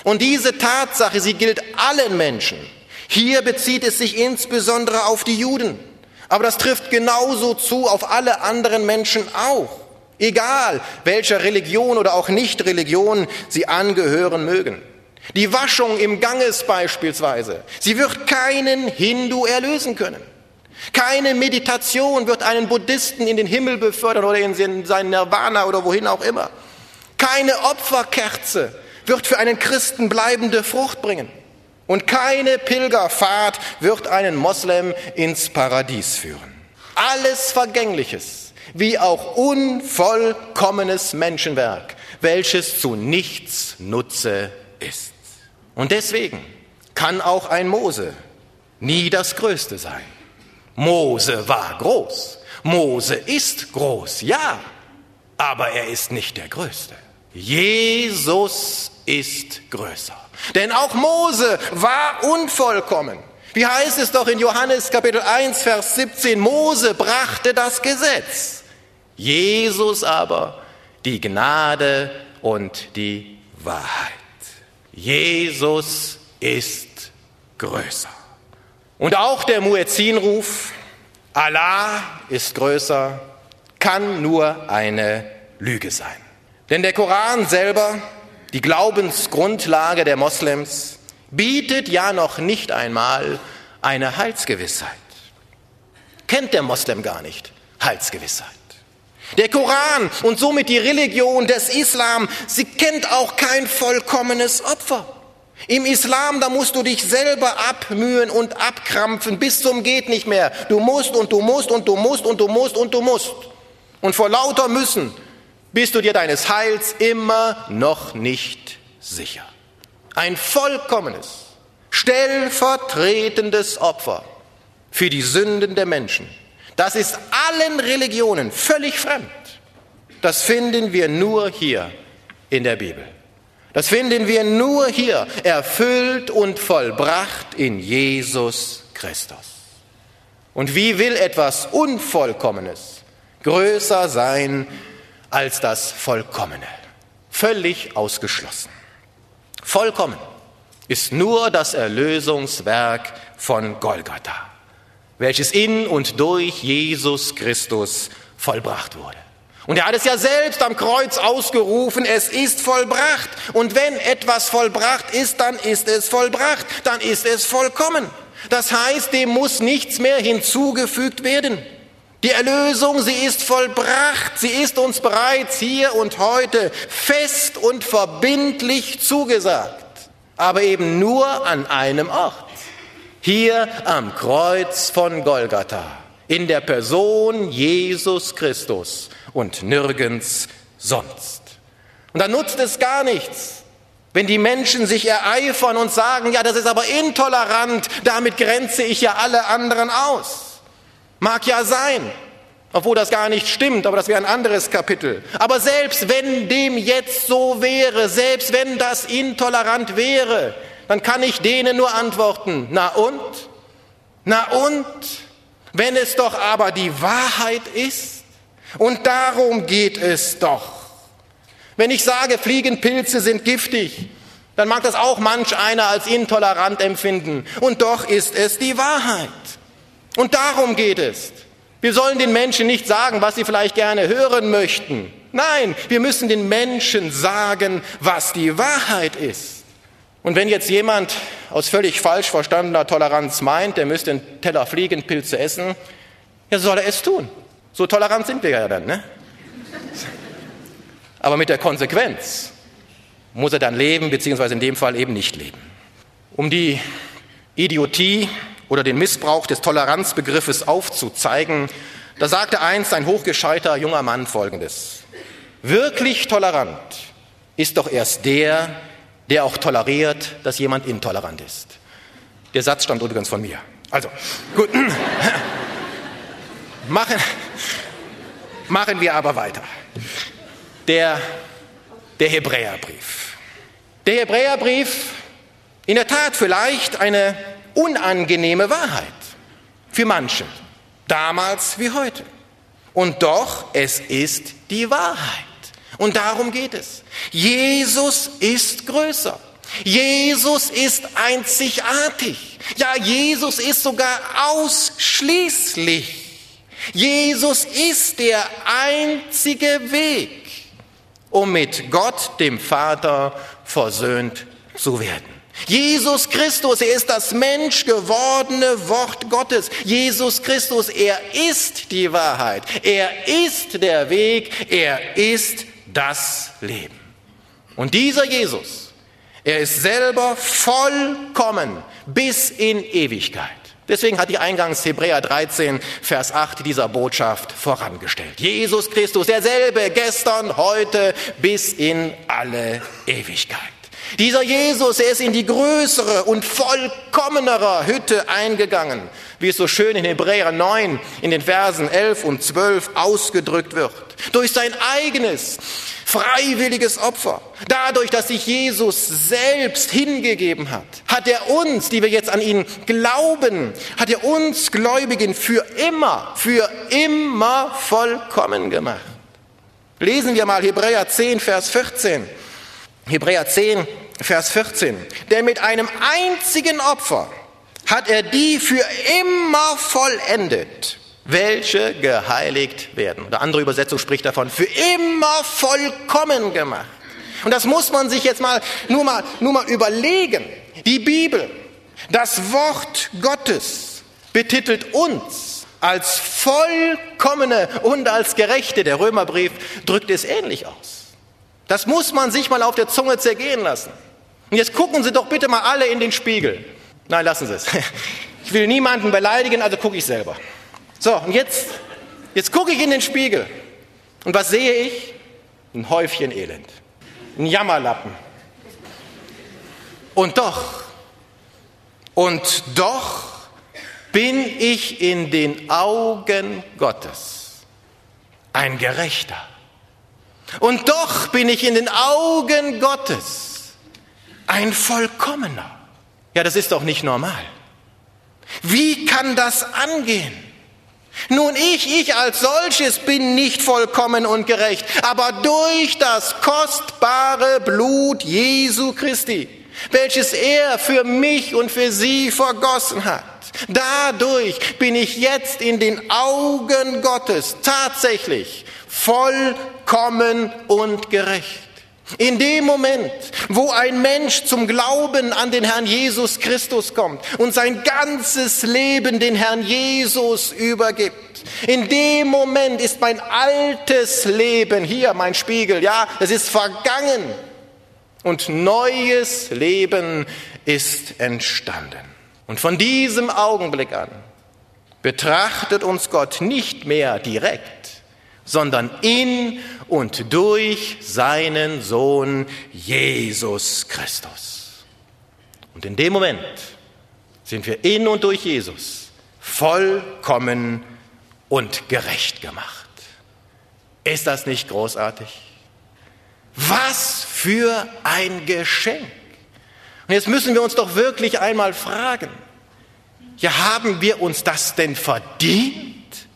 Und diese Tatsache, sie gilt allen Menschen. Hier bezieht es sich insbesondere auf die Juden. Aber das trifft genauso zu auf alle anderen Menschen auch. Egal, welcher Religion oder auch Nicht-Religion sie angehören mögen. Die Waschung im Ganges beispielsweise, sie wird keinen Hindu erlösen können. Keine Meditation wird einen Buddhisten in den Himmel befördern oder in seinen Nirvana oder wohin auch immer. Keine Opferkerze wird für einen Christen bleibende Frucht bringen. Und keine Pilgerfahrt wird einen Moslem ins Paradies führen. Alles Vergängliches, wie auch unvollkommenes Menschenwerk, welches zu nichts Nutze ist. Und deswegen kann auch ein Mose nie das Größte sein. Mose war groß, Mose ist groß, ja, aber er ist nicht der Größte. Jesus ist größer. Denn auch Mose war unvollkommen. Wie heißt es doch in Johannes Kapitel eins, Vers siebzehn, Mose brachte das Gesetz, Jesus aber die Gnade und die Wahrheit. Jesus ist größer. Und auch der Muezzinruf, Allah ist größer, kann nur eine Lüge sein. Denn der Koran selber, die Glaubensgrundlage der Moslems, bietet ja noch nicht einmal eine Heilsgewissheit. Kennt der Moslem gar nicht Heilsgewissheit. Der Koran und somit die Religion des Islam, sie kennt auch kein vollkommenes Opfer. Im Islam, da musst du dich selber abmühen und abkrampfen bis zum geht nicht mehr. Du musst und du musst und du musst und du musst und du musst. Und vor lauter Müssen bist du dir deines Heils immer noch nicht sicher. Ein vollkommenes, stellvertretendes Opfer für die Sünden der Menschen. Das ist allen Religionen völlig fremd. Das finden wir nur hier in der Bibel. Das finden wir nur hier, erfüllt und vollbracht in Jesus Christus. Und wie will etwas Unvollkommenes größer sein als das Vollkommene? Völlig ausgeschlossen. Vollkommen ist nur das Erlösungswerk von Golgatha, welches in und durch Jesus Christus vollbracht wurde. Und er hat es ja selbst am Kreuz ausgerufen, es ist vollbracht. Und wenn etwas vollbracht ist, dann ist es vollbracht, dann ist es vollkommen. Das heißt, dem muss nichts mehr hinzugefügt werden. Die Erlösung, sie ist vollbracht, sie ist uns bereits hier und heute fest und verbindlich zugesagt. Aber eben nur an einem Ort. Hier am Kreuz von Golgatha, in der Person Jesus Christus und nirgends sonst. Und da nutzt es gar nichts, wenn die Menschen sich ereifern und sagen, ja, das ist aber intolerant, damit grenze ich ja alle anderen aus. Mag ja sein, obwohl das gar nicht stimmt, aber das wäre ein anderes Kapitel. Aber selbst wenn dem jetzt so wäre, selbst wenn das intolerant wäre, dann kann ich denen nur antworten, na und? Na und? Wenn es doch aber die Wahrheit ist, und darum geht es doch. Wenn ich sage, Fliegenpilze sind giftig, dann mag das auch manch einer als intolerant empfinden. Und doch ist es die Wahrheit. Und darum geht es. Wir sollen den Menschen nicht sagen, was sie vielleicht gerne hören möchten. Nein, wir müssen den Menschen sagen, was die Wahrheit ist. Und wenn jetzt jemand aus völlig falsch verstandener Toleranz meint, der müsste einen Teller Fliegenpilze essen, ja, soll er es tun. So tolerant sind wir ja dann, ne? Aber mit der Konsequenz muss er dann leben, beziehungsweise in dem Fall eben nicht leben. Um die Idiotie oder den Missbrauch des Toleranzbegriffes aufzuzeigen, da sagte einst ein hochgescheiter junger Mann Folgendes: Wirklich tolerant ist doch erst der, der auch toleriert, dass jemand intolerant ist. Der Satz stammt übrigens von mir. Also, gut. Machen, machen wir aber weiter. Der, der Hebräerbrief. Der Hebräerbrief, in der Tat vielleicht eine unangenehme Wahrheit für manche, damals wie heute. Und doch, es ist die Wahrheit. Und darum geht es. Jesus ist größer. Jesus ist einzigartig. Ja, Jesus ist sogar ausschließlich. Jesus ist der einzige Weg, um mit Gott, dem Vater, versöhnt zu werden. Jesus Christus, er ist das menschgewordene Wort Gottes. Jesus Christus, er ist die Wahrheit. Er ist der Weg. Er ist das Leben. Und dieser Jesus, er ist selber vollkommen bis in Ewigkeit. Deswegen hat die eingangs Hebräer dreizehn, Vers acht dieser Botschaft vorangestellt. Jesus Christus, derselbe gestern, heute bis in alle Ewigkeit. Dieser Jesus, er ist in die größere und vollkommenere Hütte eingegangen, wie es so schön in Hebräer neun in den Versen elf und zwölf ausgedrückt wird. Durch sein eigenes, freiwilliges Opfer, dadurch, dass sich Jesus selbst hingegeben hat, hat er uns, die wir jetzt an ihn glauben, hat er uns Gläubigen für immer, für immer vollkommen gemacht. Lesen wir mal Hebräer zehn, Vers vierzehn. Hebräer zehn, Vers vierzehn. Denn mit einem einzigen Opfer hat er die für immer vollendet, welche geheiligt werden. Oder andere Übersetzung spricht davon, für immer vollkommen gemacht. Und das muss man sich jetzt mal nur mal, nur mal überlegen. Die Bibel, das Wort Gottes, betitelt uns als vollkommene und als Gerechte. Der Römerbrief drückt es ähnlich aus. Das muss man sich mal auf der Zunge zergehen lassen. Und jetzt gucken Sie doch bitte mal alle in den Spiegel. Nein, lassen Sie es. Ich will niemanden beleidigen, also gucke ich selber. So, und jetzt, jetzt gucke ich in den Spiegel. Und was sehe ich? Ein Häufchen Elend. Ein Jammerlappen. Und doch, und doch bin ich in den Augen Gottes ein Gerechter. Und doch bin ich in den Augen Gottes ein Vollkommener. Ja, das ist doch nicht normal. Wie kann das angehen? Nun, ich, ich als solches bin nicht vollkommen und gerecht, aber durch das kostbare Blut Jesu Christi, welches er für mich und für Sie vergossen hat, dadurch bin ich jetzt in den Augen Gottes tatsächlich vollkommen und gerecht. In dem Moment, wo ein Mensch zum Glauben an den Herrn Jesus Christus kommt und sein ganzes Leben den Herrn Jesus übergibt, in dem Moment ist mein altes Leben, hier mein Spiegel, ja, es ist vergangen und neues Leben ist entstanden. Und von diesem Augenblick an betrachtet uns Gott nicht mehr direkt, sondern in und durch seinen Sohn Jesus Christus. Und in dem Moment sind wir in und durch Jesus vollkommen und gerecht gemacht. Ist das nicht großartig? Was für ein Geschenk! Und jetzt müssen wir uns doch wirklich einmal fragen, ja, haben wir uns das denn verdient?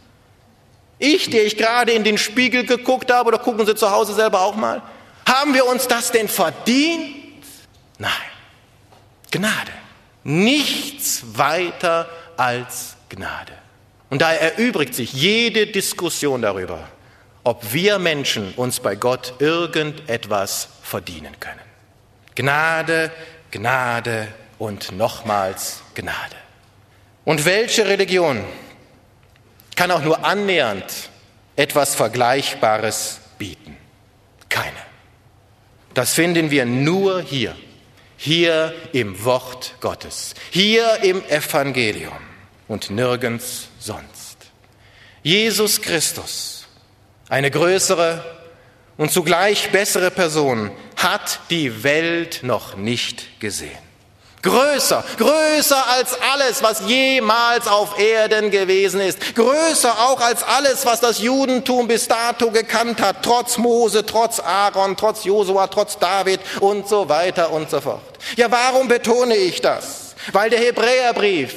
Ich, der ich gerade in den Spiegel geguckt habe, oder gucken Sie zu Hause selber auch mal, haben wir uns das denn verdient? Nein, Gnade. Nichts weiter als Gnade. Und daher erübrigt sich jede Diskussion darüber, ob wir Menschen uns bei Gott irgendetwas verdienen können. Gnade, Gnade und nochmals Gnade. Und welche Religion kann auch nur annähernd etwas Vergleichbares bieten? Keine. Das finden wir nur hier, hier im Wort Gottes, hier im Evangelium und nirgends sonst. Jesus Christus, eine größere und zugleich bessere Person, hat die Welt noch nicht gesehen. Größer, größer als alles, was jemals auf Erden gewesen ist. Größer auch als alles, was das Judentum bis dato gekannt hat, trotz Mose, trotz Aaron, trotz Josua, trotz David und so weiter und so fort. Ja, warum betone ich das? Weil der Hebräerbrief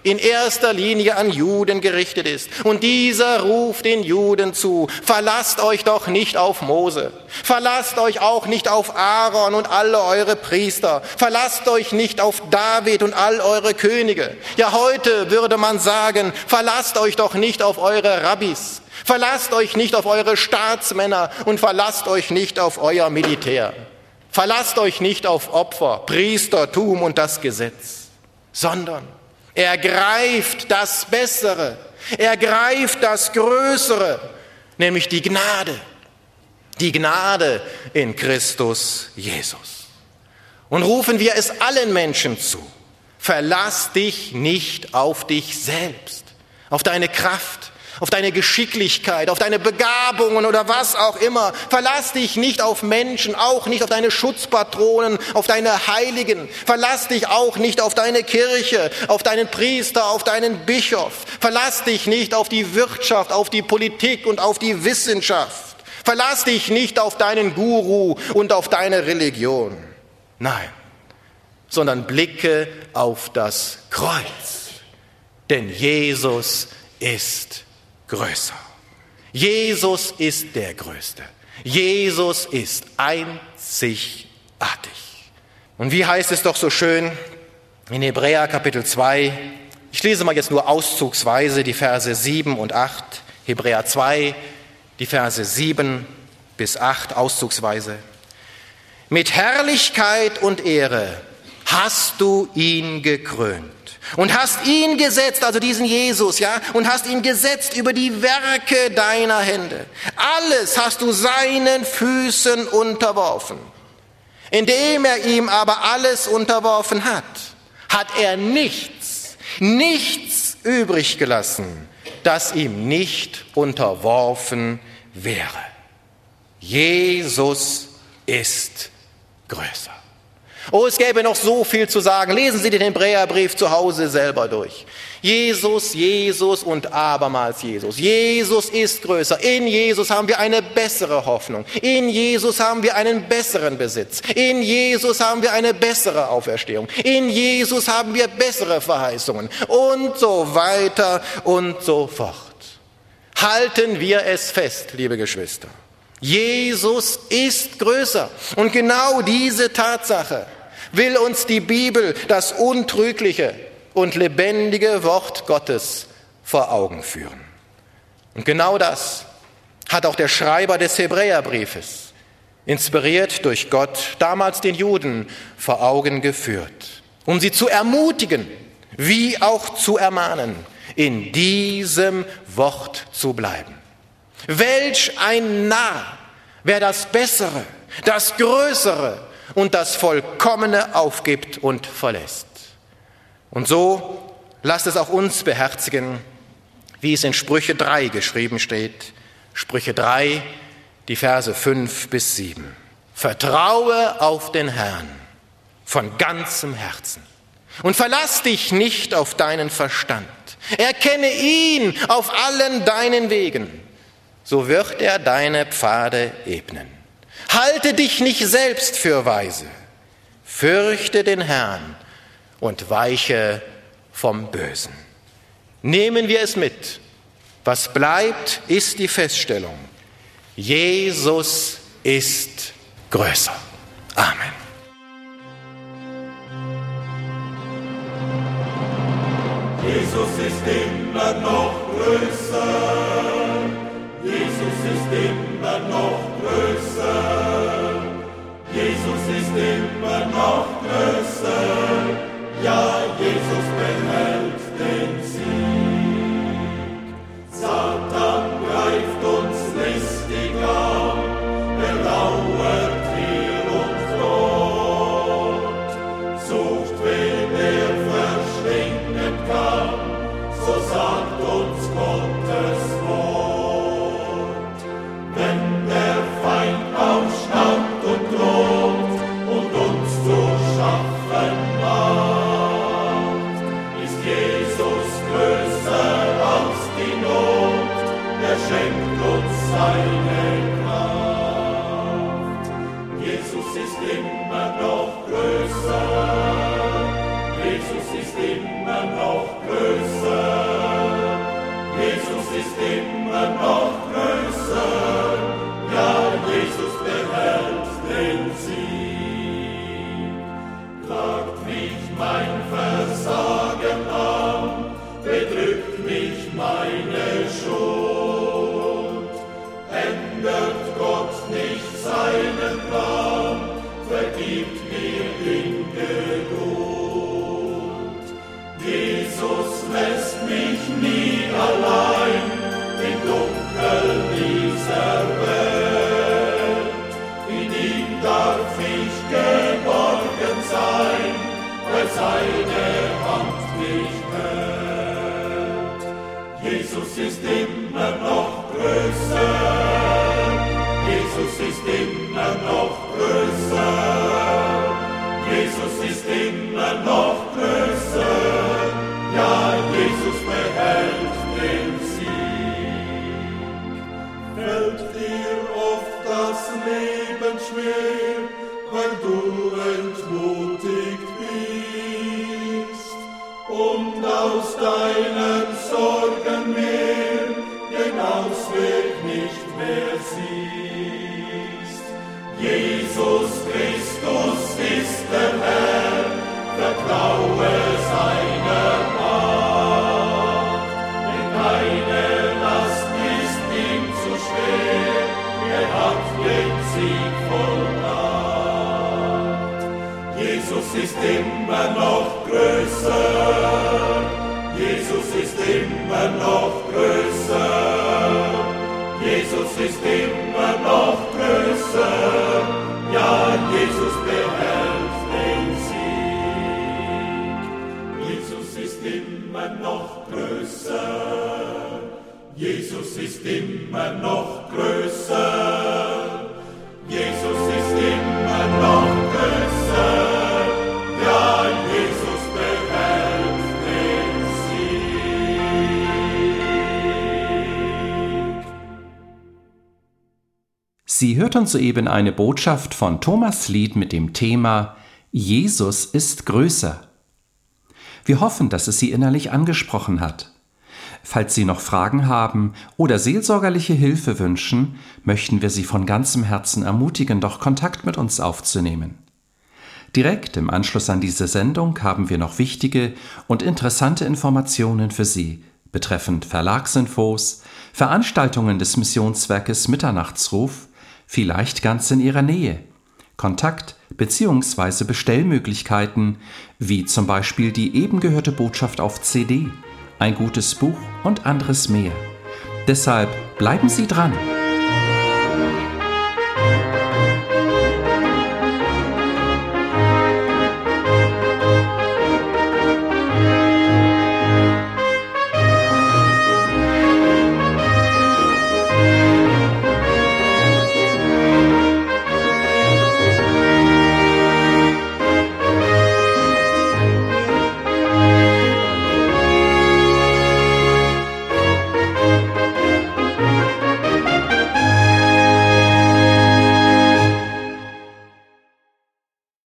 in erster Linie an Juden gerichtet ist. Und dieser ruft den Juden zu: Verlasst euch doch nicht auf Mose, verlasst euch auch nicht auf Aaron und alle eure Priester, verlasst euch nicht auf David und all eure Könige. Ja, heute würde man sagen, verlasst euch doch nicht auf eure Rabbis, verlasst euch nicht auf eure Staatsmänner und verlasst euch nicht auf euer Militär. Verlasst euch nicht auf Opfer, Priestertum und das Gesetz, sondern ergreift das Bessere, ergreift das Größere, nämlich die Gnade, die Gnade in Christus Jesus. Und rufen wir es allen Menschen zu: Verlass dich nicht auf dich selbst, auf deine Kraft, auf deine Geschicklichkeit, auf deine Begabungen oder was auch immer. Verlass dich nicht auf Menschen, auch nicht auf deine Schutzpatronen, auf deine Heiligen. Verlass dich auch nicht auf deine Kirche, auf deinen Priester, auf deinen Bischof. Verlass dich nicht auf die Wirtschaft, auf die Politik und auf die Wissenschaft. Verlass dich nicht auf deinen Guru und auf deine Religion. Nein, sondern blicke auf das Kreuz. Denn Jesus ist größer. Jesus ist der Größte. Jesus ist einzigartig. Und wie heißt es doch so schön in Hebräer Kapitel zwei, ich lese mal jetzt nur auszugsweise die Verse sieben und acht, Hebräer zwei, die Verse sieben bis acht, auszugsweise. Mit Herrlichkeit und Ehre hast du ihn gekrönt und hast ihn gesetzt, also diesen Jesus, ja, und hast ihn gesetzt über die Werke deiner Hände. Alles hast du seinen Füßen unterworfen. Indem er ihm aber alles unterworfen hat, hat er nichts, nichts übrig gelassen, das ihm nicht unterworfen wäre. Jesus ist größer. Oh, es gäbe noch so viel zu sagen. Lesen Sie den Hebräerbrief zu Hause selber durch. Jesus, Jesus und abermals Jesus. Jesus ist größer. In Jesus haben wir eine bessere Hoffnung. In Jesus haben wir einen besseren Besitz. In Jesus haben wir eine bessere Auferstehung. In Jesus haben wir bessere Verheißungen. Und so weiter und so fort. Halten wir es fest, liebe Geschwister. Jesus ist größer. Und genau diese Tatsache will uns die Bibel, das untrügliche und lebendige Wort Gottes, vor Augen führen. Und genau das hat auch der Schreiber des Hebräerbriefes, inspiriert durch Gott, damals den Juden vor Augen geführt, um sie zu ermutigen, wie auch zu ermahnen, in diesem Wort zu bleiben. Welch ein Narr, wer das Bessere, das Größere und das Vollkommene aufgibt und verlässt. Und so lasst es auch uns beherzigen, wie es in Sprüche drei geschrieben steht. Sprüche drei, die Verse fünf bis sieben. Vertraue auf den Herrn von ganzem Herzen und verlass dich nicht auf deinen Verstand. Erkenne ihn auf allen deinen Wegen, so wird er deine Pfade ebnen. Halte dich nicht selbst für weise, fürchte den Herrn und weiche vom Bösen. Nehmen wir es mit. Was bleibt, ist die Feststellung: Jesus ist größer. Amen. Jesus ist immer noch größer. Jesus ist immer noch größer. Jesus ist immer noch größer. Ja, Jesus behält den Sieg. Satan greift uns listig an, er lauert hier und dort, sucht, wen er verschlingen kann, so sagt uns Gottes Wort. Wenn der Feind aufschnappt und droht und uns zu schaffen macht, ist Jesus größer als die Not, er schenkt uns seine Kraft. Jesus ist immer noch größer, Jesus ist immer noch größer. größer. Jesus ist immer noch größer. Ja, Jesus behält den Sieg. Klagt mich mein Versagen an, bedrückt mich meine Schuld. Ändert Gott nicht seinen Plan, vergibt mir in Geduld. Jesus lässt mich nie allein im Dunkel dieser Welt. In ihm darf ich geborgen sein, weil seine Hand mich hält. Jesus ist immer noch größer. Jesus ist immer noch größer. Jesus ist immer noch größer. Ja, Jesus behält den Sieg. Fällt dir oft das Leben schwer, weil du entmutigt bist und aus deinen Sorgen mehr den Ausweg nicht mehr siehst. Jesus Christus ist der Herr, vertraue seiner Macht. Denn keine Last ist ihm zu schwer, er hat den Sieg vollbracht. Jesus ist immer noch größer, Jesus ist immer noch größer, Jesus ist immer noch größer, ja, Jesus behält den Sieg. Jesus ist immer noch größer, Jesus ist immer noch größer, Jesus ist immer noch größer, ja, Jesus behält den Sieg. Sie hörten soeben eine Botschaft von Thomas Lied mit dem Thema Jesus ist größer. Wir hoffen, dass es Sie innerlich angesprochen hat. Falls Sie noch Fragen haben oder seelsorgerliche Hilfe wünschen, möchten wir Sie von ganzem Herzen ermutigen, doch Kontakt mit uns aufzunehmen. Direkt im Anschluss an diese Sendung haben wir noch wichtige und interessante Informationen für Sie betreffend Verlagsinfos, Veranstaltungen des Missionswerkes Mitternachtsruf, vielleicht ganz in Ihrer Nähe, Kontakt- bzw. Bestellmöglichkeiten, wie zum Beispiel die eben gehörte Botschaft auf C D, ein gutes Buch und anderes mehr. Deshalb bleiben Sie dran!